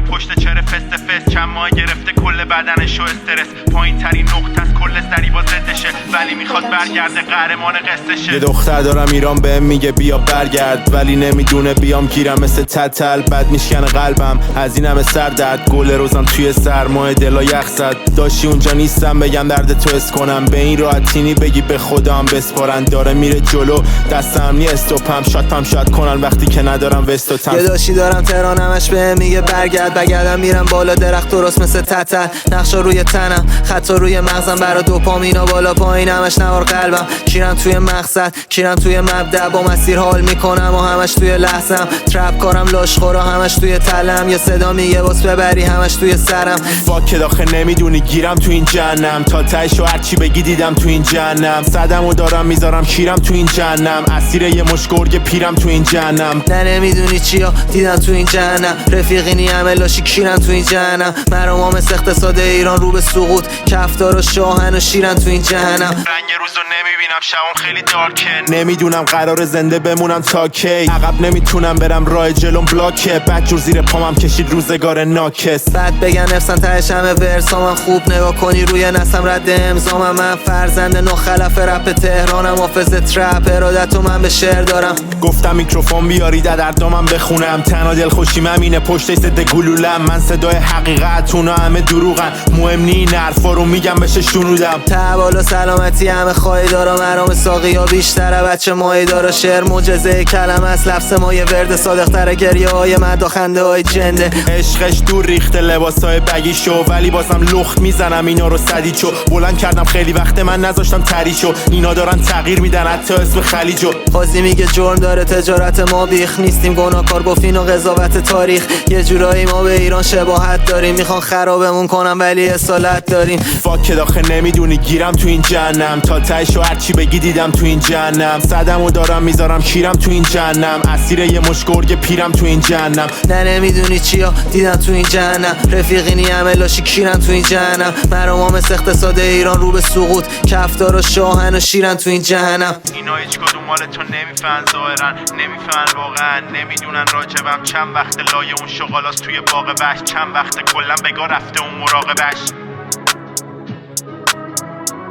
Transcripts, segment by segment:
پشت چهره فست فست چند ماه گرفته کل بدنشو استرس پایین ترین نقطه از کل ضریبا ضدشه ولی میخواد برگرده قهرمان قصهشه. یه دختر دارم ایران بهم میگه بیا برگرد ولی نمیدونه بیام گیرم مثل تتل بد میشکنه قلبم از این همه سر درد گل روزم توی سرمایه دلا یخ زد داشتی اونجا نیستم بگم درد تو حس کنم به این راحتینی بگی به خودم بسپارن داره میره جلو دستم نی استوپم شاتم شات کنن وقتی که ندارم وستوتم. یه داشتی دارم تهران همش بهم میگه برگرد بگردم میرم بالا درخت درست مثل تتل نقشا روی تنم خطا روی مغزم برا دوپامینا بالا پایین همش نوار قلبم کیرم توی مقصد کیرم توی مبدأ با مسیر حال میکنم و همش توی لحظم ترپ کارم لاشخورا همش توی تلم یه صدا میگه باس ببری همش توی سرم فاک داخل نمیدونی گیرم تو این جهنم تا تهشو هرچی بگی دیدم تو این جهنم صدمو دارم میذارم کیرم تو این جهنم اسیر یه مش گرگ پیرم تو این جهنم. نه نمیدونی چیا دیدم تو این جهنم رفیقینی همه لاشی کیرن تو این جهنم مرا مثل اقتصاد ایران رو به سقوط کفتار و شاهن و شیرن تو این جهنم. رنگ روزو نمیبینم شبم خیلی دارکه نمیدونم قرار زنده بمونم تا کی عقب نمیتونم برم راه جلوم بلاکه بدجور زیر پامم کشید روزگار ناکس بعد بگن نفسن تهش همه ورسامم خوب نگاه کنی روی نسم رد امضامم من فرزند نوخلف رپ تهرانم حافظ ترپ ارادتو من به شعر دارم گفتم میکروفون بیاری در دامم بخونم تنها دلخوشیم همینه پشت صد گلولم من صدای حقیقت اونا همه دروغن مهم نی این حرفا رو میگم بشه شنودم تبال و سلامتی همه خواهی دارم مرام ساقی ها بیشتره بچه ماهی داره شعر معجزه کلم از لفظ ما یه ورد صادق تره گریه های مد خنده های جنده عشقش دور ریخته لباسای بگی شو ولی بازم لخت میزنم اینا رو سدی چو بلند کردم خیلی وقت من نذاشتم تری شو اینا دارن تغییر میدن حتی اسم خلیجو قاضی میگه جرم داره تجارت ما بیخ نیستیم گناهکار گفتین و قضاوت تاریخ یه جورایی ما به ایران شباهت داریم میخوان خرابمون کنم ولی اصالت داریم. فاک داخل نمیدونی گیرم تو این جهنم تا تهشو هرچی بگی دیدم تو این جهنم صدمو دارم میذارم کیرم تو این جهنم اسیر یه مش گرگ پیرم تو این جهنم. نه نمیدونی چیا دیدم تو این جهنم رفیقینی همه لاشی کیرن تو این جهنم مرا مثل اقتصاد ایران رو به سقوط کفتار و شاهن و شیرن تو این جهنم. اینا هیچ کدوم مال تو نمیفهمن ظاهرا نمیفهمن واقعا نمیدونن راجبم چند وقت لایه اون شغالاست توی باغ وحش چند وقت کلا بگا رفته اون مراقبش.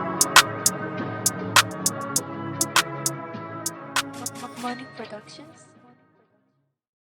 Morning Productions.